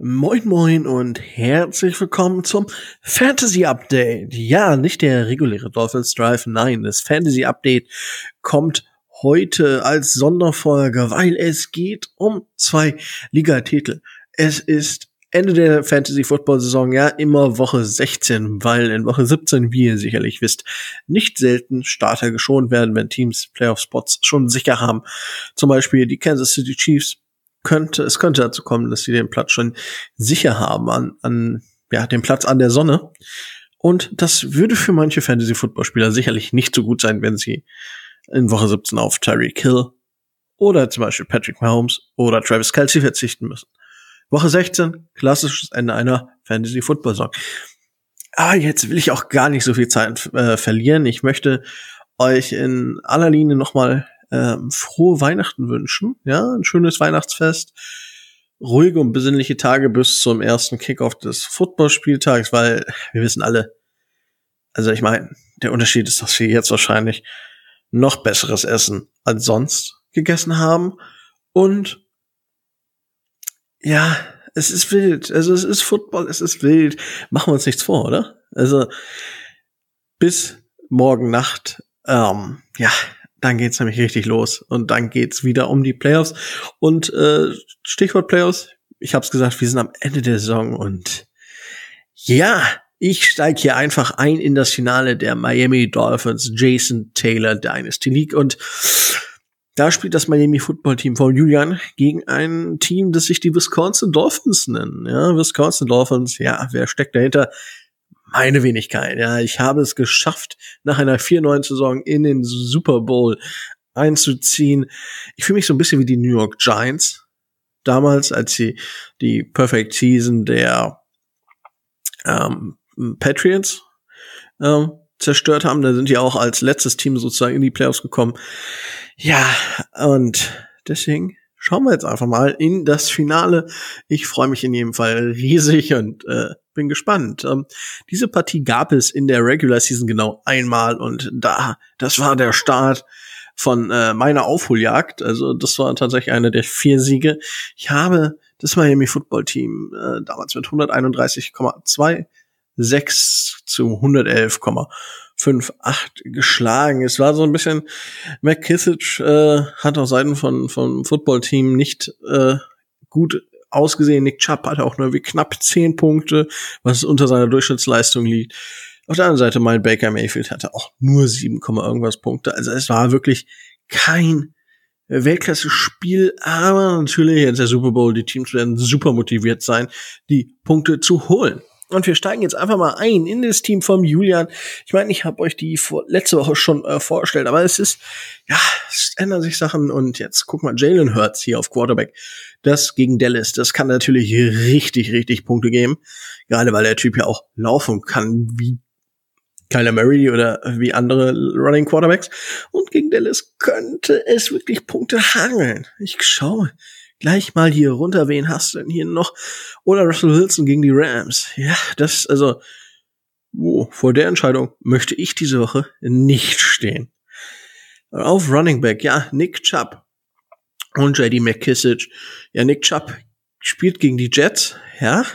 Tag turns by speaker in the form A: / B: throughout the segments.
A: Moin moin und herzlich willkommen zum Fantasy Update. Ja, nicht der reguläre Dolphins Drive, nein, das Fantasy Update kommt heute als Sonderfolge, weil es geht um 2 Ligatitel. Es ist Ende der Fantasy-Football-Saison, ja, immer Woche 16, weil in Woche 17, wie ihr sicherlich wisst, nicht selten Starter geschont werden, wenn Teams Playoff-Spots schon sicher haben. Zum Beispiel die Kansas City Chiefs. Es könnte dazu kommen, dass sie den Platz schon sicher haben den Platz an der Sonne. Und das würde für manche Fantasy-Football-Spieler sicherlich nicht so gut sein, wenn sie in Woche 17 auf Tyreek Hill oder zum Beispiel Patrick Mahomes oder Travis Kelce verzichten müssen. Woche 16, klassisches Ende einer Fantasy-Football-Saison. Aber jetzt will ich auch gar nicht so viel Zeit verlieren. Ich möchte euch in aller Linie nochmal frohe Weihnachten wünschen. Ja, ein schönes Weihnachtsfest. Ruhige und besinnliche Tage bis zum ersten Kickoff des Footballspieltags, weil wir wissen alle, also ich meine, der Unterschied ist, dass wir jetzt wahrscheinlich noch besseres Essen als sonst gegessen haben. Und ja, es ist wild. Also es ist Football, es ist wild. Machen wir uns nichts vor, oder? Also bis morgen Nacht, dann geht's nämlich richtig los. Und dann geht's wieder um die Playoffs. Und Stichwort Playoffs, ich hab's gesagt, wir sind am Ende der Saison. Und ja, ich steige hier einfach ein in das Finale der Miami Dolphins Jason Taylor Dynasty League. Und da spielt das Miami Football Team von Julian gegen ein Team, das sich die Wisconsin Dolphins nennen. Ja, Wisconsin Dolphins, ja, wer steckt dahinter? Meine Wenigkeit, ja. Ich habe es geschafft, nach einer 4-9-Saison in den Super Bowl einzuziehen. Ich fühle mich so ein bisschen wie die New York Giants damals, als sie die Perfect Season der Patriots zerstört haben. Da sind die auch als letztes Team sozusagen in die Playoffs gekommen. Ja, und deswegen schauen wir jetzt einfach mal in das Finale. Ich freue mich in jedem Fall riesig und bin gespannt. Diese Partie gab es in der Regular Season genau einmal und das war der Start von meiner Aufholjagd. Also das war tatsächlich einer der 4 Siege. Ich habe das Miami Football Team damals mit 131,26 zu 111,58 geschlagen. Es war so ein bisschen, McKissick hat auf Seiten vom Football-Team nicht gut ausgesehen. Nick Chubb hatte auch nur wie knapp 10 Punkte, was unter seiner Durchschnittsleistung liegt. Auf der anderen Seite, mein Baker Mayfield hatte auch nur 7, irgendwas Punkte. Also es war wirklich kein Weltklasse-Spiel, aber natürlich jetzt der Super Bowl, die Teams werden super motiviert sein, die Punkte zu holen. Und wir steigen jetzt einfach mal ein in das Team vom Julian. Ich meine, ich habe euch die letzte Woche schon vorgestellt, aber es ändern sich Sachen. Und jetzt guck mal, Jalen Hurts hier auf Quarterback. Das gegen Dallas, das kann natürlich richtig, richtig Punkte geben. Gerade weil der Typ ja auch laufen kann, wie Kyler Murray oder wie andere Running Quarterbacks. Und gegen Dallas könnte es wirklich Punkte hageln. Ich schaue gleich mal hier runter, wen hast du denn hier noch? Oder Russell Wilson gegen die Rams. Ja, vor der Entscheidung möchte ich diese Woche nicht stehen. Auf Running Back, ja, Nick Chubb und JD McKissick. Ja, Nick Chubb spielt gegen die Jets, ja.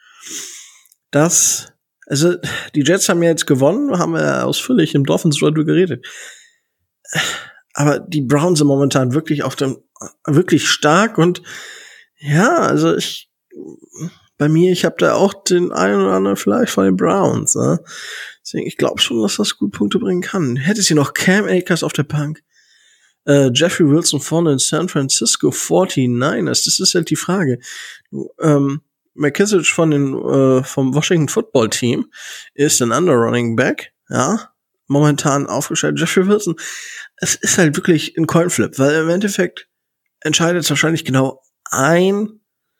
A: Die Jets haben ja jetzt gewonnen, haben wir ausführlich im Dolphins drüber geredet. Aber die Browns sind momentan wirklich wirklich stark und ja, also ich habe da auch den einen oder anderen vielleicht von den Browns, ne? Deswegen, ich glaube schon, dass das gut Punkte bringen kann. Hättest du noch Cam Akers auf der Bank, Jeffrey Wilson vorne in San Francisco 49ers, das ist halt die Frage. McKissick vom Washington Football Team ist ein Running Back, ja, momentan aufgestellt. Jeffrey Wilson, es ist halt wirklich ein Coinflip, weil im Endeffekt entscheidet es wahrscheinlich genau ein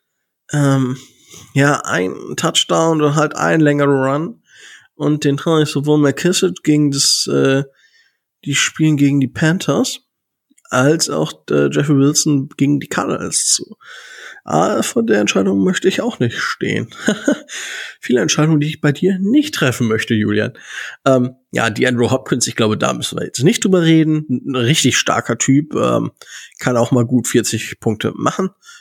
A: Touchdown oder halt ein längerer Run und den traue ich sowohl McKissick gegen die spielen gegen die Panthers als auch Jeffrey Wilson gegen die Cardinals zu. Aber von der Entscheidung möchte ich auch nicht stehen. Viele Entscheidungen, die ich bei dir nicht treffen möchte, Julian. Die Andrew Hopkins, ich glaube, da müssen wir jetzt nicht drüber reden. Ein richtig starker Typ, kann auch mal gut 40 Punkte machen.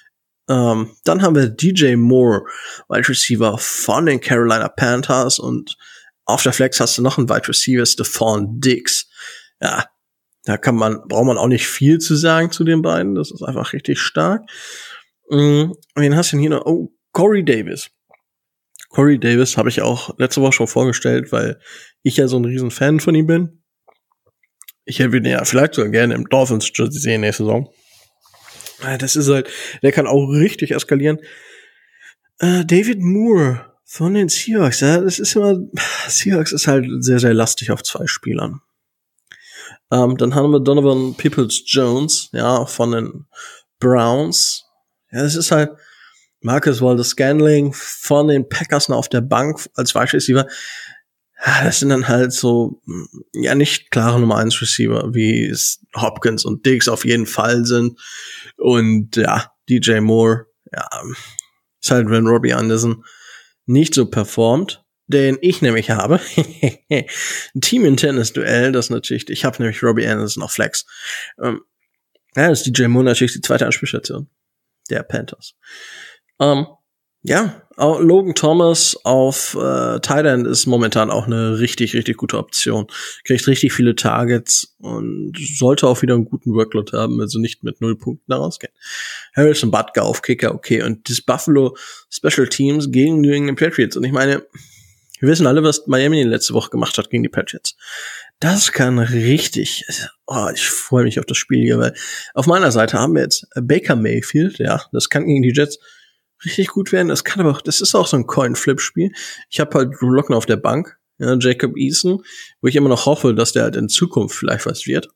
A: Dann haben wir DJ Moore, Wide Receiver von den Carolina Panthers, und auf der Flex hast du noch einen Wide Receiver, Stephon Diggs. Ja, da braucht man auch nicht viel zu sagen zu den beiden. Das ist einfach richtig stark. Wen hast du denn hier noch? Oh, Corey Davis. Corey Davis habe ich auch letzte Woche schon vorgestellt, weil ich ja so ein riesen Fan von ihm bin. Ich hätte ihn ja vielleicht sogar gerne im Dolphins-Jersey sehen nächste Saison. Das ist halt, der kann auch richtig eskalieren. David Moore von den Seahawks, ja, Seahawks ist halt sehr, sehr lastig auf 2 Spielern. Dann haben wir Donovan Peoples-Jones, ja, von den Browns. Ja, das ist halt Marcus Valdes-Scantling von den Packers noch auf der Bank als Wide Receiver. Ja, das sind dann halt so, ja, nicht klare Nummer 1 Receiver, wie es Hopkins und Diggs auf jeden Fall sind. Und ja, DJ Moore, ja, ist halt, wenn Robbie Anderson nicht so performt, den ich nämlich habe. Ein teaminternes Duell, das natürlich, ich habe nämlich Robbie Anderson auf Flex. Ja, ist DJ Moore natürlich die zweite Anspielstation der Panthers. Ja, Logan Thomas auf Tight End ist momentan auch eine richtig, richtig gute Option. Kriegt richtig viele Targets und sollte auch wieder einen guten Workload haben, also nicht mit 0 Punkten da rausgehen. Harrison Butker auf Kicker, okay. Und das Buffalo Special Teams gegen New England Patriots. Und ich meine, wir wissen alle, was Miami letzte Woche gemacht hat gegen die Patriots. Das kann richtig, ich freue mich auf das Spiel hier, weil auf meiner Seite haben wir jetzt Baker Mayfield, ja, das kann gegen die Jets richtig gut werden. Das kann aber auch, das ist auch so ein Coin-Flip-Spiel. Ich habe halt Drew Locken auf der Bank, ja, Jacob Eason, wo ich immer noch hoffe, dass der halt in Zukunft vielleicht was wird.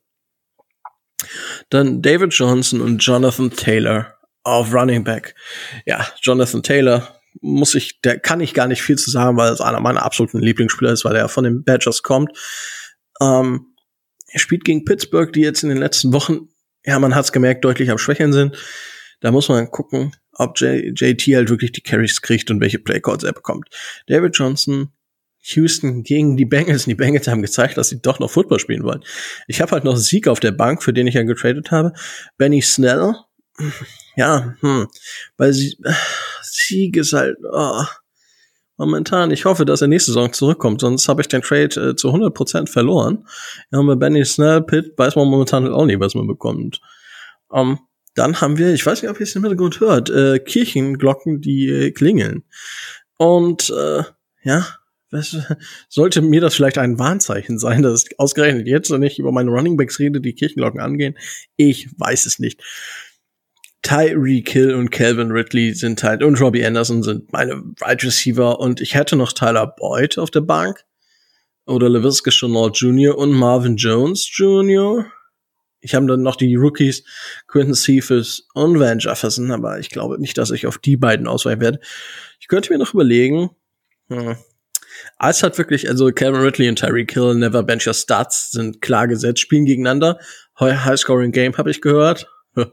A: Dann David Johnson und Jonathan Taylor auf Running Back. Ja, Jonathan Taylor da kann ich gar nicht viel zu sagen, weil es einer meiner absoluten Lieblingsspieler ist, weil er von den Badgers kommt. Er spielt gegen Pittsburgh, die jetzt in den letzten Wochen, ja, man hat's gemerkt, deutlich am Schwächeln sind. Da muss man gucken, ob JT halt wirklich die Carries kriegt und welche Playcalls er bekommt. David Johnson, Houston gegen die Bengals. Und die Bengals haben gezeigt, dass sie doch noch Football spielen wollen. Ich habe halt noch Sieg auf der Bank, für den ich ja getradet habe. Benny Snell. Ja, weil Sieg ist halt momentan. Ich hoffe, dass er nächste Saison zurückkommt, sonst habe ich den Trade zu 100% verloren. Ja, und bei Benny Snell, Pitt, weiß man momentan halt auch nicht, was man bekommt. Dann haben wir, ich weiß nicht, ob ihr es im Hintergrund hört, Kirchenglocken, die klingeln. Und ja, sollte mir das vielleicht ein Warnzeichen sein, dass ausgerechnet jetzt, wenn ich über meine Runningbacks rede, die Kirchenglocken angehen? Ich weiß es nicht. Tyreek Hill und Calvin Ridley sind halt, und Robbie Anderson sind meine Wide Receiver, und ich hätte noch Tyler Boyd auf der Bank oder Laviska Shenault Jr. und Marvin Jones Jr. Ich habe dann noch die Rookies Quentin Cephas und Van Jefferson, aber ich glaube nicht, dass ich auf die beiden ausweichen werde. Ich könnte mir noch überlegen, es hat wirklich, also Calvin Ridley und Tyreek Hill, Never Bench Your Starts, sind klar gesetzt, spielen gegeneinander. High-Scoring Game, habe ich gehört.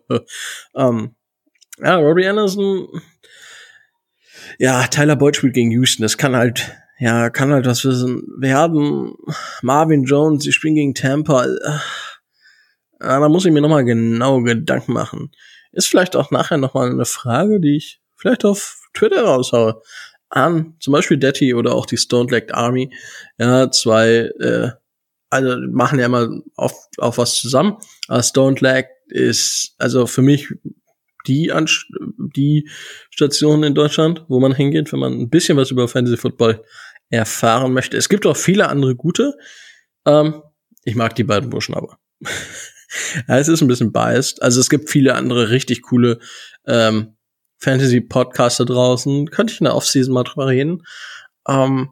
A: Ja, Robbie Anderson, ja, Tyler Boyd spielt gegen Houston, das kann halt was werden. Marvin Jones, die spielen gegen Tampa. Da muss ich mir nochmal genau Gedanken machen. Ist vielleicht auch nachher nochmal eine Frage, die ich vielleicht auf Twitter raushaue. An zum Beispiel Detty oder auch die Stone Legged Army. Ja, zwei, also machen ja immer auf was zusammen. Aber Stone Legged ist also für mich die Station in Deutschland, wo man hingeht, wenn man ein bisschen was über Fantasy Football erfahren möchte. Es gibt auch viele andere gute. Ich mag die beiden Burschen aber. Ja, es ist ein bisschen biased. Also es gibt viele andere richtig coole Fantasy-Podcaster draußen. Könnte ich in der Offseason mal drüber reden. Aber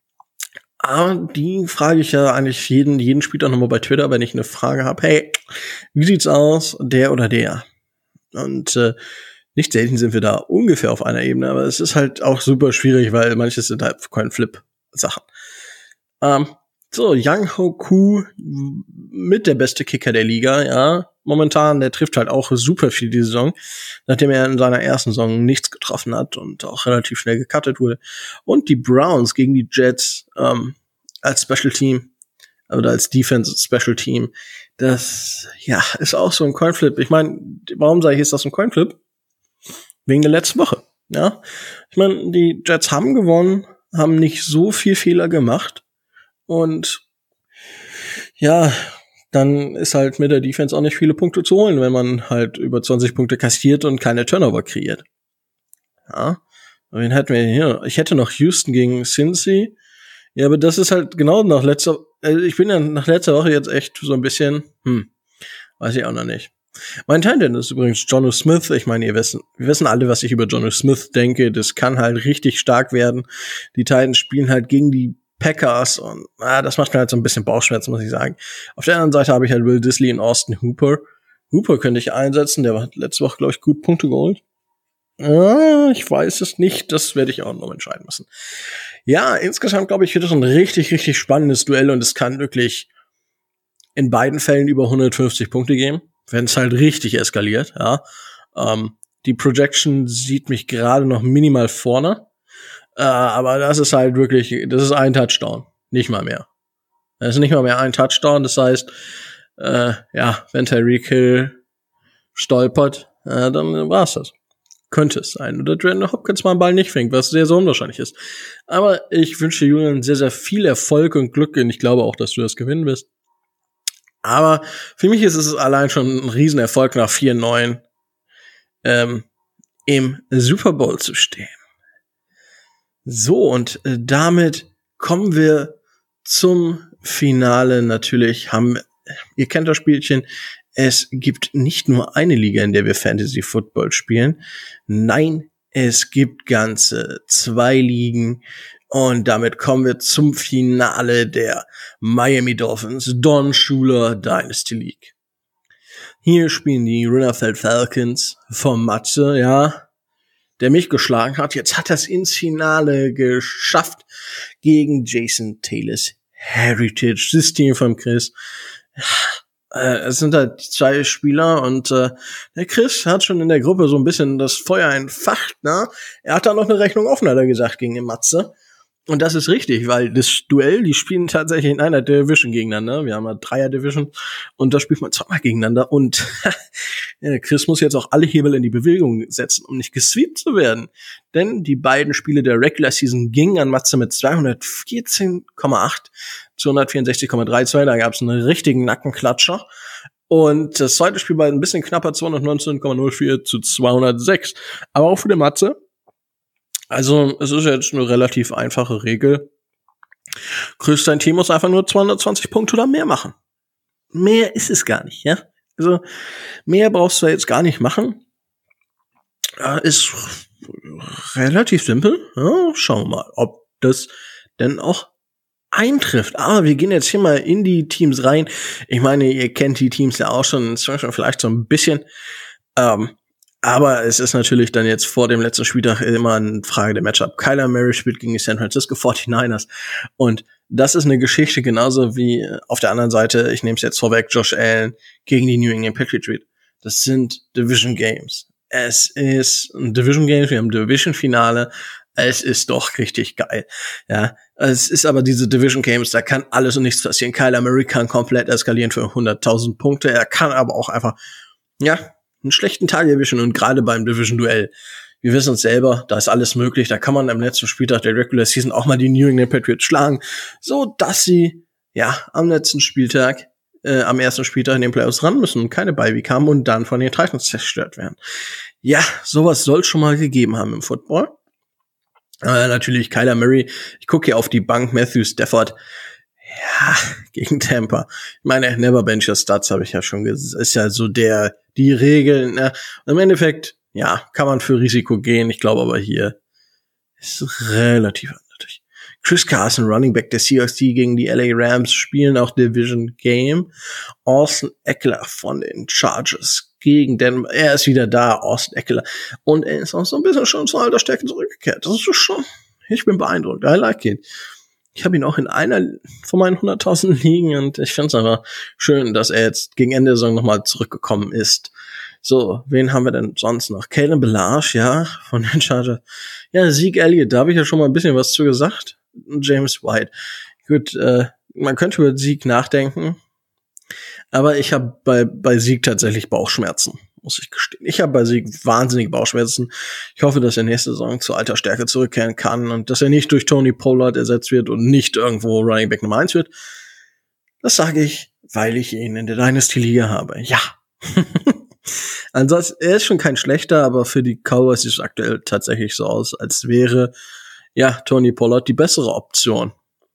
A: die frage ich ja eigentlich jeden Spieler nochmal bei Twitter, wenn ich eine Frage habe. Hey, wie sieht's aus? Der oder der? Und nicht selten sind wir da ungefähr auf einer Ebene, aber es ist halt auch super schwierig, weil manches sind halt Coin-Flip-Sachen. So, Young Hoku mit der beste Kicker der Liga, ja. Momentan, der trifft halt auch super viel die Saison, nachdem er in seiner ersten Saison nichts getroffen hat und auch relativ schnell gecuttet wurde. Und die Browns gegen die Jets als Special Team oder als Defense Special Team, das ja ist auch so ein Coinflip. Ich meine, warum sage ich, ist das ein Coinflip? Wegen der letzten Woche. Ja, ich meine, die Jets haben gewonnen, haben nicht so viel Fehler gemacht und ja, dann ist halt mit der Defense auch nicht viele Punkte zu holen, wenn man halt über 20 Punkte kassiert und keine Turnover kreiert. Ja, wen hätten wir hier? Ich hätte noch Houston gegen Cincy. Ja, aber das ist halt genau nach ich bin ja nach letzter Woche jetzt echt so ein bisschen, weiß ich auch noch nicht. Mein Titan ist übrigens Jonnu Smith. Ich meine, wir wissen alle, was ich über Jonnu Smith denke. Das kann halt richtig stark werden. Die Titans spielen halt gegen die Packers und das macht mir halt so ein bisschen Bauchschmerzen, muss ich sagen. Auf der anderen Seite habe ich halt Will Disley und Austin Hooper. Hooper könnte ich einsetzen. Der hat letzte Woche, glaube ich, gut Punkte geholt. Ich weiß es nicht. Das werde ich auch noch entscheiden müssen. Ja, insgesamt, glaube ich, wird das ein richtig, richtig spannendes Duell und es kann wirklich in beiden Fällen über 150 Punkte geben, wenn es halt richtig eskaliert, ja. Die Projection sieht mich gerade noch minimal vorne, aber das ist halt wirklich, das ist ein Touchdown, nicht mal mehr. Das ist nicht mal mehr ein Touchdown, das heißt, wenn Tyreek Hill stolpert, dann war's das. Könnte es sein. Oder Brandon Hopkins mal einen Ball nicht fängt, was sehr, sehr unwahrscheinlich ist. Aber ich wünsche Julian sehr, sehr viel Erfolg und Glück und ich glaube auch, dass du das gewinnen wirst. Aber für mich ist es allein schon ein Riesenerfolg, nach 4-9 im Super Bowl zu stehen. So, und damit kommen wir zum Finale. Natürlich ihr kennt das Spielchen, es gibt nicht nur eine Liga, in der wir Fantasy Football spielen. Nein, es gibt ganze 2 Ligen. Und damit kommen wir zum Finale der Miami Dolphins Don Shula Dynasty League. Hier spielen die Rinnerfeld Falcons vom Matze, ja, der mich geschlagen hat. Jetzt hat er es ins Finale geschafft gegen Jason Taylors Heritage System von Chris. Es sind halt 2 Spieler und der Chris hat schon in der Gruppe so ein bisschen das Feuer entfacht, ne? Er hat da noch eine Rechnung offen, hat er gesagt, gegen den Matze. Und das ist richtig, weil das Duell, die spielen tatsächlich in einer Division gegeneinander. Wir haben eine Dreier-Division und da spielt man zweimal gegeneinander. Und Chris muss jetzt auch alle Hebel in die Bewegung setzen, um nicht gesweept zu werden. Denn die beiden Spiele der Regular Season gingen an Matze mit 214,8 zu 164,32. Da gab es einen richtigen Nackenklatscher. Und das zweite Spiel war ein bisschen knapper, 219,04 zu 206. Aber auch für den Matze. Also, es ist jetzt eine relativ einfache Regel. Chris, dein Team muss einfach nur 220 Punkte oder mehr machen. Mehr ist es gar nicht, ja? Also, mehr brauchst du jetzt gar nicht machen. Ist relativ simpel. Ja, schauen wir mal, ob das denn auch eintrifft. Aber wir gehen jetzt hier mal in die Teams rein. Ich meine, ihr kennt die Teams ja auch schon vielleicht so ein bisschen. Aber es ist natürlich dann jetzt vor dem letzten Spieltag immer eine Frage der Matchup. Kyler Murray spielt gegen die San Francisco 49ers. Und das ist eine Geschichte genauso wie auf der anderen Seite, ich nehme es jetzt vorweg, Josh Allen gegen die New England Patriots. Das sind Division Games. Es ist ein Division Game, wir haben Division Finale. Es ist doch richtig geil. Ja, es ist aber diese Division Games, da kann alles und nichts passieren. Kyler Murray kann komplett eskalieren für 100.000 Punkte. Er kann aber auch einfach, einen schlechten Tag erwischen und gerade beim Division-Duell. Wir wissen uns selber, da ist alles möglich. Da kann man am letzten Spieltag der Regular Season auch mal die New England Patriots schlagen, so dass sie, am letzten Spieltag, am ersten Spieltag in den Playoffs ran müssen und keine Bye-Week haben und dann von den Titans zerstört werden. Ja, sowas soll schon mal gegeben haben im Football. Natürlich Kyler Murray. Ich gucke hier auf die Bank, Matthew Stafford. Ja, gegen Tampa. Ich meine, never bench your stats, habe ich ja schon gesagt. Ist ja so die Regel. Ne? Im Endeffekt, kann man für Risiko gehen. Ich glaube aber hier ist relativ eindeutig. Chris Carson, Running Back der Seahawks, die gegen die LA Rams spielen, auch Division Game. Austin Eckler von den Chargers gegen Denver. Er ist wieder da, Austin Eckler. Und er ist auch so ein bisschen schon zu alter Stärke zurückgekehrt. Das ist schon, ich bin beeindruckt. I like it. Ich habe ihn auch in einer von meinen 100.000 Ligen und ich finde es einfach schön, dass er jetzt gegen Ende der Saison nochmal zurückgekommen ist. So, wen haben wir denn sonst noch? Kalen Ballage, von den Chargers. Ja, Zeke Elliott, da habe ich ja schon mal ein bisschen was zu gesagt. James White. Gut, man könnte über Zeke nachdenken, aber ich habe bei Zeke tatsächlich Bauchschmerzen. muss ich gestehen. Ich habe bei Sieg wahnsinnige Bauchschmerzen. Ich hoffe, dass er nächste Saison zu alter Stärke zurückkehren kann und dass er nicht durch Tony Pollard ersetzt wird und nicht irgendwo Running Back Nummer 1 wird. Das sage ich, weil ich ihn in der Dynasty-Liga habe. Ja. Ansonsten, er ist schon kein schlechter, aber für die Cowboys sieht es aktuell tatsächlich so aus, als wäre, ja, Tony Pollard die bessere Option.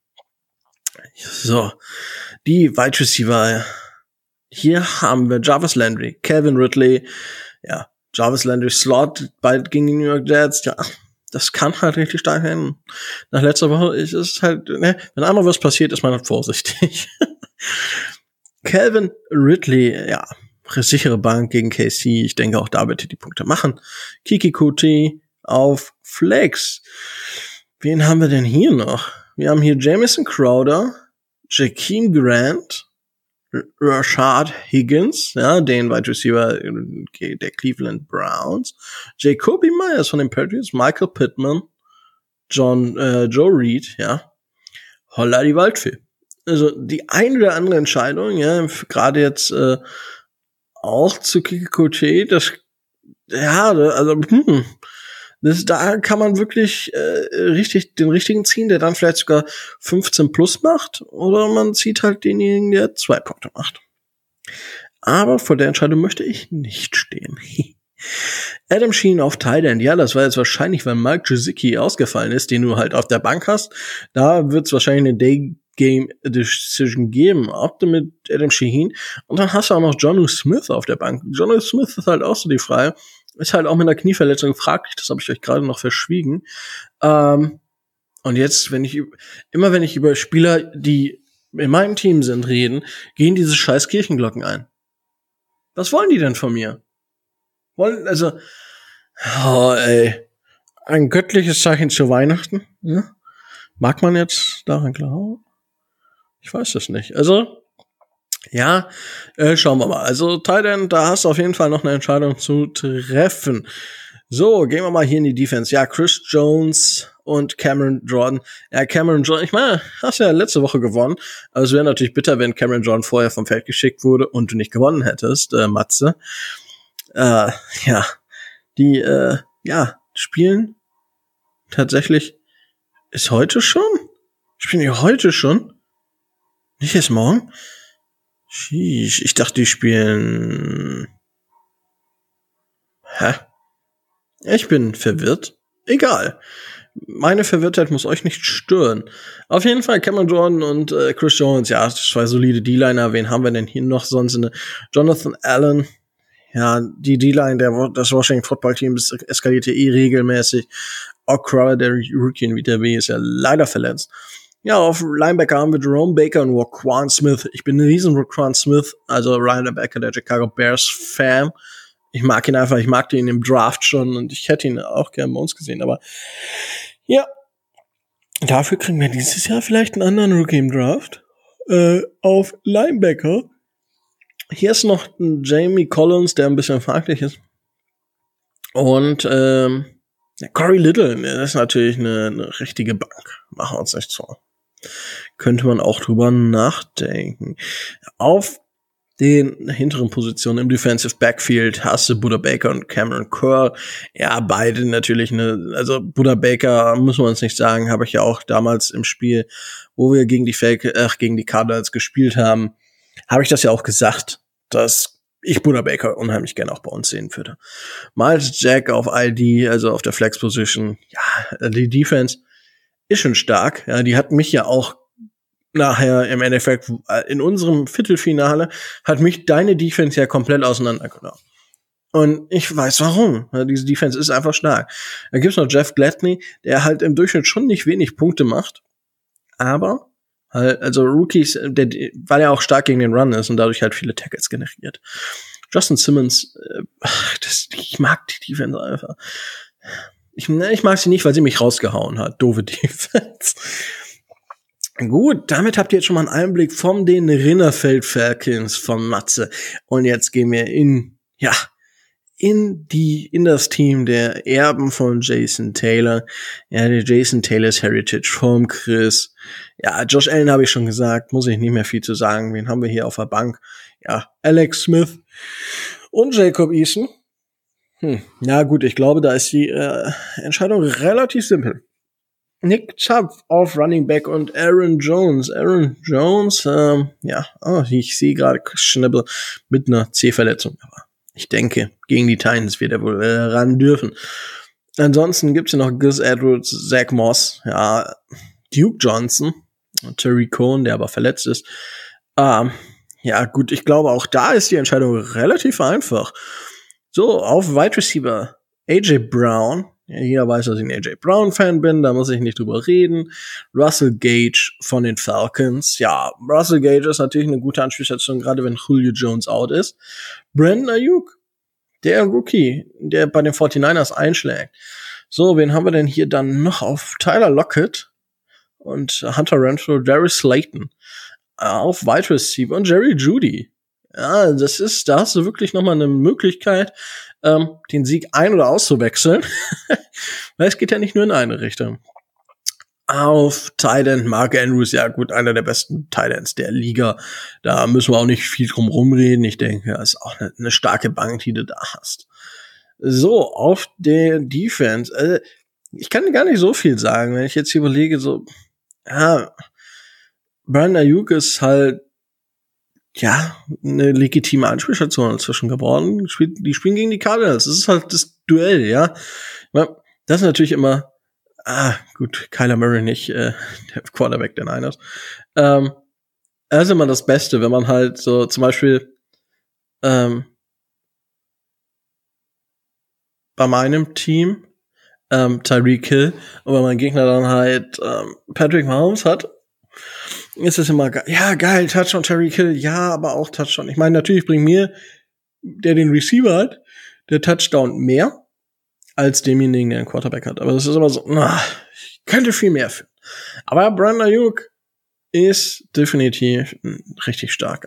A: So, die Wide Receiver. Hier haben wir Jarvis Landry, Calvin Ridley, ja, Jarvis Landry Slot, bald gegen die New York Jets, ja, das kann halt richtig stark werden. Nach letzter Woche ist es halt, ne, wenn einmal was passiert, ist man halt vorsichtig. Calvin Ridley, ja, sichere Bank gegen KC, ich denke auch da wird er die Punkte machen. Kiki Kuti auf Flex. Wen haben wir denn hier noch? Wir haben hier Jamison Crowder, Jakeem Grant, Rashad Higgins, ja, den Wide Receiver der Cleveland Browns, Jacoby Myers von den Patriots, Michael Pittman, Joe Reed, ja, holla die Waldfee. Also die eine oder andere Entscheidung, ja, gerade jetzt auch zu Kikuchi, das, ja, also da kann man wirklich richtig den richtigen ziehen, der dann vielleicht sogar 15 plus macht, oder man zieht halt denjenigen, der 2 Punkte macht. Aber vor der Entscheidung möchte ich nicht stehen. Adam Sheen auf Tight End, ja, das war jetzt wahrscheinlich, weil Mike Gesicki ausgefallen ist, den du halt auf der Bank hast. Da wird es wahrscheinlich eine Day-Game-Decision geben, ob du mit Adam Sheen, und dann hast du auch noch Jonnu Smith auf der Bank. Jonnu Smith ist halt auch so die Frage, ist halt auch mit einer Knieverletzung fraglich, das habe ich euch gerade noch verschwiegen. Und jetzt, wenn ich über Spieler, die in meinem Team sind, reden, gehen diese scheiß Kirchenglocken ein. Was wollen die denn von mir? Ein göttliches Zeichen zu Weihnachten? Ja? Mag man jetzt daran glauben? Ich weiß das nicht. Also, ja, schauen wir mal. Also, Tight End, da hast du auf jeden Fall noch eine Entscheidung zu treffen. So, gehen wir mal hier in die Defense. Ja, Chris Jones und Cameron Jordan. Ja, Cameron Jordan, ich meine, hast ja letzte Woche gewonnen. Also es wäre natürlich bitter, wenn Cameron Jordan vorher vom Feld geschickt wurde und du nicht gewonnen hättest, Matze. Ja, die, spielen tatsächlich, ist heute schon? Spielen die heute schon? Nicht erst morgen? Sheesh, ich dachte, die spielen... Hä? Ich bin verwirrt. Egal. Meine Verwirrtheit muss euch nicht stören. Auf jeden Fall Cameron Jordan und Chris Jones, ja, 2 solide D-Liner. Wen haben wir denn hier noch sonst? Jonathan Allen. Ja, die D-Line, das Washington Football Team eskalierte regelmäßig. Okra, der Rookie in WTB, ist ja leider verletzt. Ja, auf Linebacker haben wir Jerome Baker und Roquan Smith. Ich bin ein riesen Roquan Smith, also Linebacker der Chicago Bears Fan. Ich mag ihn einfach, ich mag den im Draft schon und ich hätte ihn auch gerne bei uns gesehen, aber ja, dafür kriegen wir dieses Jahr vielleicht einen anderen Rookie im Draft. Auf Linebacker. Hier ist noch ein Jamie Collins, der ein bisschen fraglich ist. Und Corey Little, das ist natürlich eine richtige Bank. Machen wir uns nicht so. Könnte man auch drüber nachdenken. Auf den hinteren Positionen im Defensive Backfield hast du Buda Baker und Cameron Curl. Ja, beide natürlich also Buda Baker, muss man uns nicht sagen, habe ich ja auch damals im Spiel, wo wir gegen die Cardinals gespielt haben, habe ich das ja auch gesagt, dass ich Buda Baker unheimlich gerne auch bei uns sehen würde. Miles Jack auf ID, also auf der Flex Position, ja, die Defense ist schon stark. Ja, die hat mich ja auch nachher im Endeffekt in unserem Viertelfinale hat mich deine Defense ja komplett auseinandergenommen. Und ich weiß warum. Ja, diese Defense ist einfach stark. Da gibt's noch Jeff Gladney, der halt im Durchschnitt schon nicht wenig Punkte macht, aber halt, also Rookies, weil er auch stark gegen den Run ist und dadurch halt viele Tackles generiert. Justin Simmons, ich mag die Defense einfach. Ich mag sie nicht, weil sie mich rausgehauen hat. Doofe Defense. Gut, damit habt ihr jetzt schon mal einen Einblick von den Rinnerfeld Falcons von Matze. Und jetzt gehen wir in das Team der Erben von Jason Taylor. Ja, der Jason Taylor's Heritage vom Chris. Ja, Josh Allen habe ich schon gesagt, muss ich nicht mehr viel zu sagen. Wen haben wir hier auf der Bank? Ja, Alex Smith Und Jacob Eason. Ja gut, ich glaube, da ist die Entscheidung relativ simpel. Nick Chubb auf Running Back und Aaron Jones. Aaron Jones, ich sehe gerade Schnibbel mit einer C-Verletzung. Aber ich denke, gegen die Titans wird er wohl ran dürfen. Ansonsten gibt's ja noch Gus Edwards, Zach Moss, ja, Duke Johnson, Terry Cohen, der aber verletzt ist. Ja gut, ich glaube, auch da ist die Entscheidung relativ einfach. So, auf Wide Receiver AJ Brown. Ja, jeder weiß, dass ich ein AJ Brown-Fan bin, da muss ich nicht drüber reden. Russell Gage von den Falcons. Ja, Russell Gage ist natürlich eine gute Anspielstation, gerade wenn Julio Jones out ist. Brandon Ayuk, der Rookie, der bei den 49ers einschlägt. So, wen haben wir denn hier dann noch auf? Tyler Lockett und Hunter Renfrow, Darius Slayton. Auf Wide Receiver und Jerry Jeudy. Ja, da hast du wirklich nochmal eine Möglichkeit, den Sieg ein- oder auszuwechseln. Weil es geht ja nicht nur in eine Richtung. Auf Tight End Mark Andrews, ja gut, einer der besten Tight Ends der Liga. Da müssen wir auch nicht viel drum rumreden. Ich denke, das ist auch eine starke Bank, die du da hast. So, auf der Defense. Ich kann gar nicht so viel sagen, wenn ich jetzt hier überlege, so, ja, Brandon Ayuk ist halt, ja, eine legitime Anspielstation inzwischen geworden. Die spielen gegen die Cardinals. Das ist halt das Duell, ja. Das ist natürlich immer, gut, Kyler Murray nicht, der Quarterback der Niners. Das ist immer das Beste, wenn man halt so zum Beispiel bei meinem Team Tyreek Hill und wenn mein Gegner dann halt Patrick Mahomes hat, ist es immer geil, Touchdown Tyreek Hill, ja, aber auch Touchdown. Ich meine, natürlich bringt mir, der den Receiver hat, der Touchdown mehr als demjenigen, der einen Quarterback hat. Aber das ist immer so, ich könnte viel mehr führen. Aber Brandon Ayuk ist definitiv richtig stark.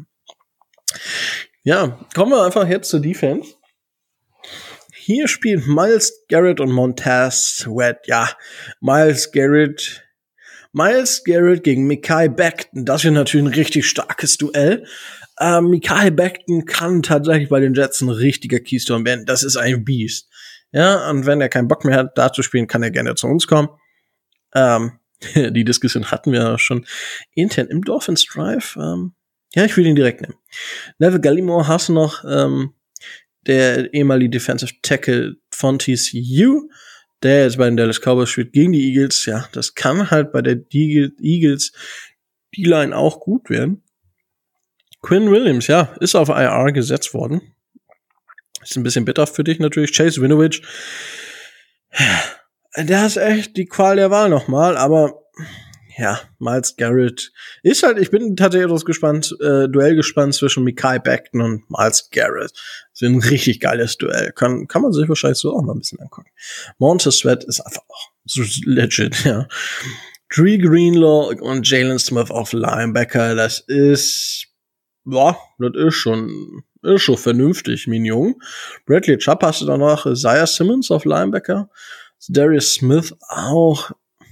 A: Ja, kommen wir einfach jetzt zur Defense. Hier spielt Myles Garrett und Montez Sweat. Ja, Myles Garrett gegen Mekhi Becton. Das wird natürlich ein richtig starkes Duell. Mekhi Becton kann tatsächlich bei den Jets ein richtiger Keystone werden. Das ist ein Biest. Ja, und wenn er keinen Bock mehr hat, da zu spielen, kann er gerne zu uns kommen. Die Diskussion hatten wir schon intern im Dolphins Drive. Ja, ich will ihn direkt nehmen. Neville Gallimore hast du noch, der ehemalige Defensive Tackle von TCU, der jetzt bei den Dallas Cowboys spielt, gegen die Eagles. Ja, das kann halt bei der Eagles D-Line auch gut werden. Quinn Williams, ja, ist auf IR gesetzt worden. Ist ein bisschen bitter für dich natürlich. Chase Winovich, der ist echt die Qual der Wahl nochmal, aber ja, Myles Garrett ist halt, ich bin tatsächlich etwas gespannt, Duell gespannt zwischen Mekhi Becton und Myles Garrett. Das ist ein richtig geiles Duell. Kann man sich wahrscheinlich so auch mal ein bisschen angucken. Montez Sweat ist einfach auch so legit, ja. Dre Greenlaw und Jalen Smith auf Linebacker, das ist schon vernünftig, mein Jung. Bradley Chubb hast du dann noch, Isaiah Simmons auf Linebacker, Darius Smith auch.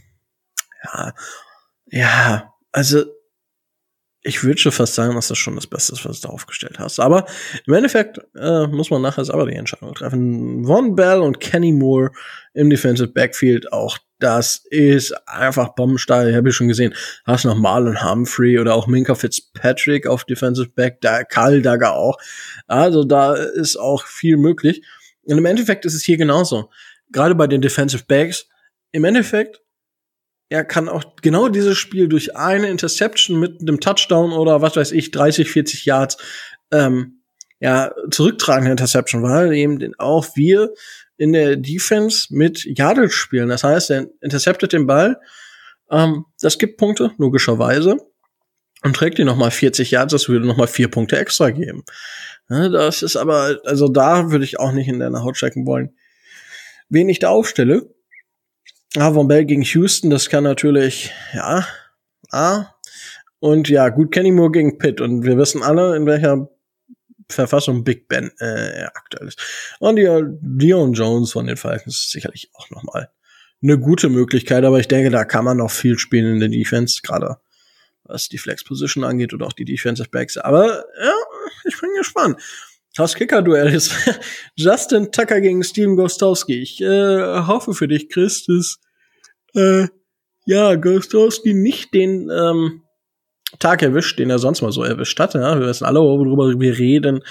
A: Ja, also ich würde schon fast sagen, dass das schon das Beste ist, was du da aufgestellt hast. Aber im Endeffekt muss man nachher selber die Entscheidung treffen. Von Bell und Kenny Moore im Defensive Backfield, auch das ist einfach bombensteil. Ich habe ja schon gesehen, hast noch Marlon Humphrey oder auch Minkah Fitzpatrick auf Defensive Back, da Karl Dagger auch. Also da ist auch viel möglich. Und im Endeffekt ist es hier genauso. Gerade bei den Defensive Backs, im Endeffekt, er kann auch genau dieses Spiel durch eine Interception mit einem Touchdown oder was weiß ich, 30, 40 Yards, zurücktragende Interception, weil eben auch wir in der Defense mit Yardage spielen. Das heißt, er interceptet den Ball, das gibt Punkte, logischerweise, und trägt ihn nochmal 40 Yards, das würde nochmal 4 Punkte extra geben. Ja, das ist aber, also da würde ich auch nicht in deiner Haut stecken wollen. Wen ich da aufstelle, Von Bell gegen Houston, das kann natürlich, und ja, gut, Kenny Moore gegen Pitt, und wir wissen alle, in welcher Verfassung Big Ben aktuell ist. Und Dion Jones von den Falcons ist sicherlich auch nochmal eine gute Möglichkeit, aber ich denke, da kann man noch viel spielen in der Defense, gerade was die Flex-Position angeht oder auch die Defensive Backs. Aber ja, ich bin gespannt. Das Kicker-Duell ist Justin Tucker gegen Steven Gostkowski. Ich hoffe für dich, Chris, dass Gostkowski nicht den Tag erwischt, den er sonst mal so erwischt hat. Ja? Wir wissen alle, worüber wir reden.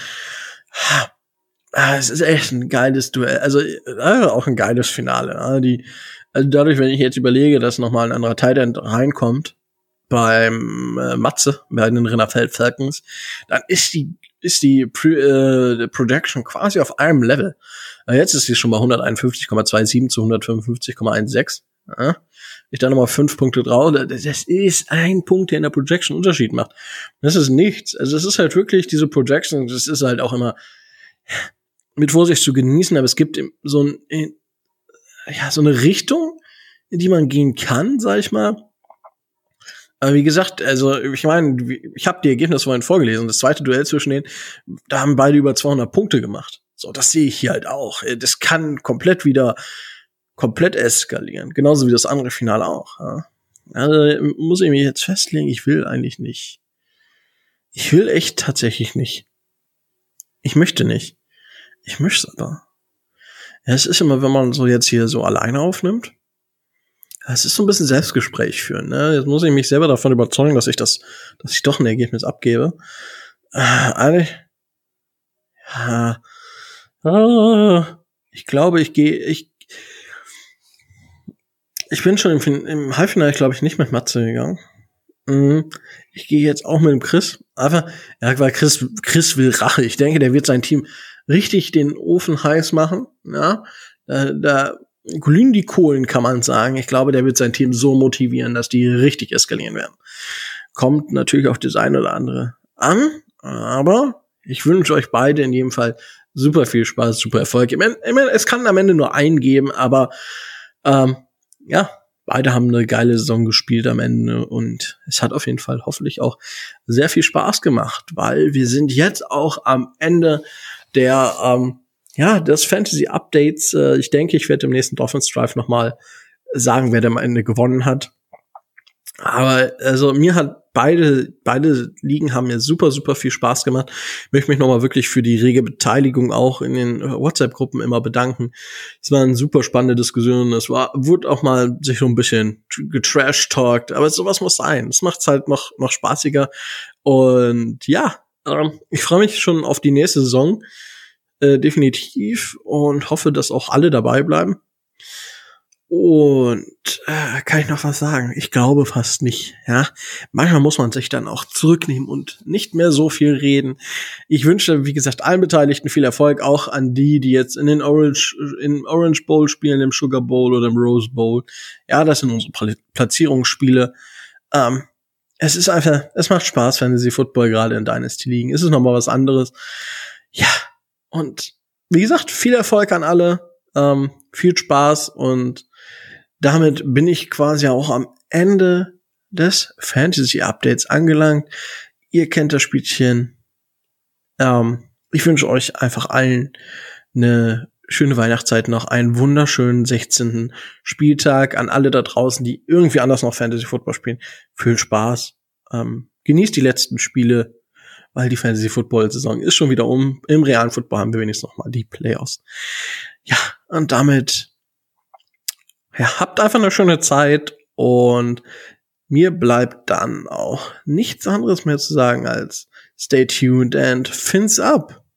A: Es ist echt ein geiles Duell. Also auch ein geiles Finale. Ja? Also dadurch, wenn ich jetzt überlege, dass nochmal ein anderer Tight End reinkommt beim Matze, bei den Rinderfeld Falcons, dann ist die Projection quasi auf einem Level. Jetzt ist sie schon bei 151,27 zu 155,16. Ja? Ich da nochmal 5 Punkte drauf. Das ist ein Punkt, der in der Projection Unterschied macht. Das ist nichts. Also es ist halt wirklich diese Projection, das ist halt auch immer mit Vorsicht zu genießen, aber es gibt so eine Richtung, in die man gehen kann, sag ich mal. Aber wie gesagt, also ich meine, ich habe die Ergebnisse vorhin vorgelesen. Das zweite Duell zwischen denen, da haben beide über 200 Punkte gemacht. So, das sehe ich hier halt auch. Das kann komplett eskalieren. Genauso wie das andere Finale auch. Ja. Also muss ich mich jetzt festlegen, ich will eigentlich nicht. Ich will echt tatsächlich nicht. Ich möchte nicht. Ich möchte es aber. Ja, es ist immer, wenn man so jetzt hier so alleine aufnimmt, es ist so ein bisschen Selbstgespräch führen. Ne? Jetzt muss ich mich selber davon überzeugen, dass ich doch ein Ergebnis abgebe. Ich glaube, ich bin schon im Halbfinale, glaube ich, nicht mit Matze gegangen. Ich gehe jetzt auch mit dem Chris. Einfach, ja, weil Chris will Rache. Ich denke, der wird sein Team richtig den Ofen heiß machen. Ja, da glühen die Kohlen, kann man sagen. Ich glaube, der wird sein Team so motivieren, dass die richtig eskalieren werden. Kommt natürlich auf das eine oder andere an, aber ich wünsche euch beide in jedem Fall super viel Spaß, super Erfolg. Ich meine, es kann am Ende nur einen geben, aber beide haben eine geile Saison gespielt am Ende und es hat auf jeden Fall hoffentlich auch sehr viel Spaß gemacht, weil wir sind jetzt auch am Ende des Fantasy-Updates. Ich denke, ich werde im nächsten Dolphins Drive nochmal sagen, wer am Ende gewonnen hat. Aber also mir hat beide Ligen haben mir super, super viel Spaß gemacht. Ich möchte mich nochmal wirklich für die rege Beteiligung auch in den WhatsApp-Gruppen immer bedanken. Es war eine super spannende Diskussion. Wurde auch mal sich so ein bisschen getrash-talkt. Aber sowas muss sein. Das macht's halt noch spaßiger. Und ja, ich freue mich schon auf die nächste Saison. Definitiv. Und hoffe, dass auch alle dabei bleiben. Und kann ich noch was sagen? Ich glaube fast nicht. Ja, manchmal muss man sich dann auch zurücknehmen und nicht mehr so viel reden. Ich wünsche, wie gesagt, allen Beteiligten viel Erfolg, auch an die jetzt in Orange Bowl spielen, im Sugar Bowl oder im Rose Bowl. Ja, das sind unsere Platzierungsspiele. Es ist einfach, es macht Spaß, Fantasy Football gerade in Dynasty ligen. Es ist nochmal was anderes. Ja, und wie gesagt, viel Erfolg an alle. Viel Spaß und damit bin ich quasi auch am Ende des Fantasy-Updates angelangt. Ihr kennt das Spielchen. Ich wünsche euch einfach allen eine schöne Weihnachtszeit noch, einen wunderschönen 16. Spieltag an alle da draußen, die irgendwie anders noch Fantasy-Football spielen. Viel Spaß. Genießt die letzten Spiele, weil die Fantasy-Football-Saison ist schon wieder um. Im realen Football haben wir wenigstens noch mal die Playoffs. Ja, und damit habt einfach eine schöne Zeit und mir bleibt dann auch nichts anderes mehr zu sagen als stay tuned and fins up.